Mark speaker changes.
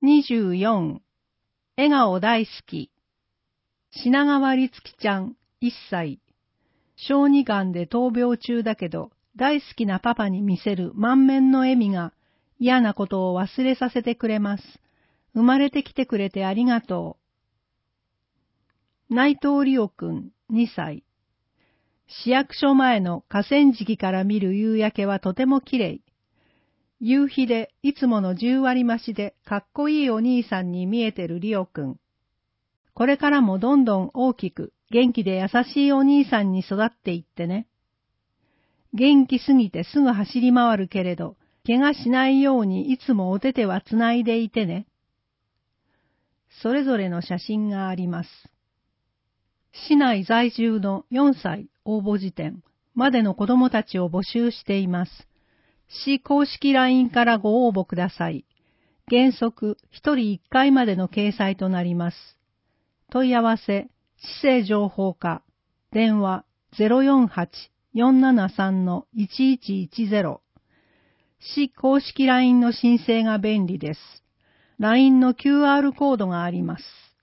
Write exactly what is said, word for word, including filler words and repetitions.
Speaker 1: にじゅうよん、笑顔大好き。品川律樹ちゃん、いっさい。小児がんで闘病中だけど、大好きなパパに見せる満面の笑みが嫌なことを忘れさせてくれます。生まれてきてくれてありがとう。内藤理央くん、にさい。市役所前の河川敷から見る夕焼けはとてもきれい。夕日でいつものじゅう割増しでかっこいいお兄さんに見えてるリオくん。これからもどんどん大きく元気で優しいお兄さんに育っていってね。元気すぎてすぐ走り回るけれど、怪我しないようにいつもお手手はつないでいてね。それぞれの写真があります。市内在住のよんさい応募時点までの子どもたちを募集しています。市公式 ライン からご応募ください。原則ひとりいっかいまでの掲載となります。問い合わせ、市政情報課、電話 ゼロよんはち よんななさん いちいちいちゼロ。市公式 ライン の申請が便利です。ライン の キューアール コードがあります。